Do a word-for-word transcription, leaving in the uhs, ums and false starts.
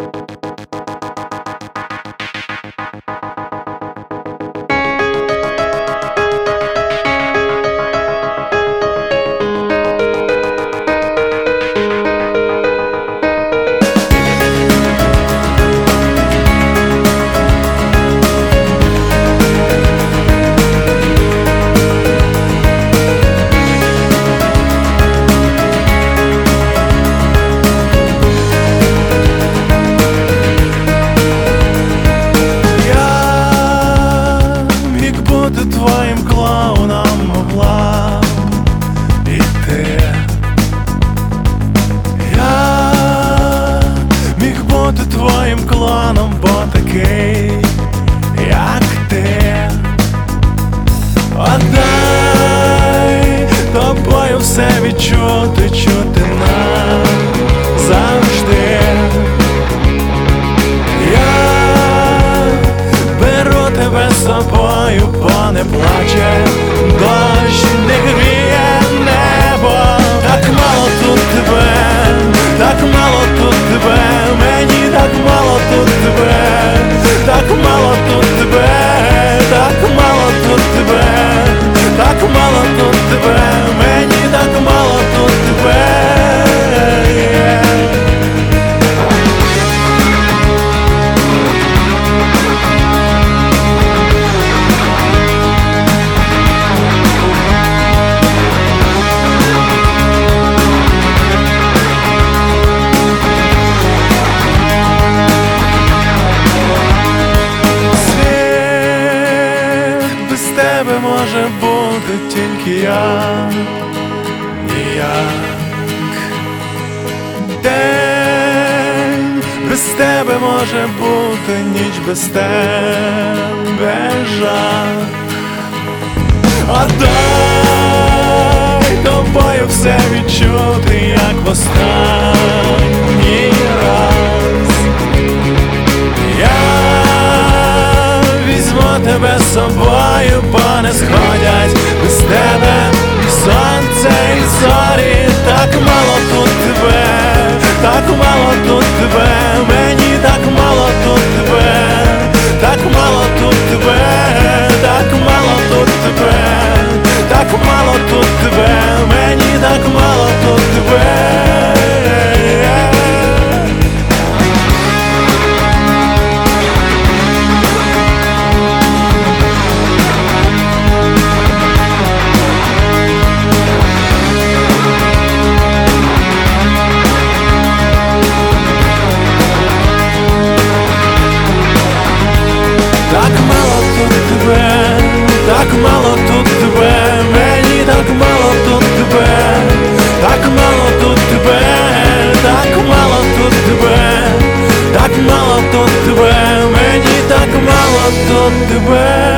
Твоїм клоуном могла і ти. Я міг бути твоїм клоном, бо такий, як ти. Отдай тобою все відчути, чути нам завжди. Тебе з собою, бо не плаче дощ, не гріє небо. Так мало тут тебе, так мало тут тебе, мені так мало тут тебе, так мало тут тебе, так мало тут тебе, так мало тут тебе, мені так мало тут тебе. Без тебе може бути тільки я, ніяк. День без тебе може бути, ніч без тебе жах. Отдай тобою все відчути, як в останній раз. Тебе з собою, бо не сходять без тебе сонце і зорі. Так мало тут тебе, так мало тут тебе, мені так мало тут тебе, так мало тут тебе, так мало тут тебе, так мало тут тебе, мені так мало тут тебе. Так мало тут тебе, мені так мало тут тебе, так мало тут тебе, так мало тут тебе, так мало тут тебе, мені так мало тут тебе.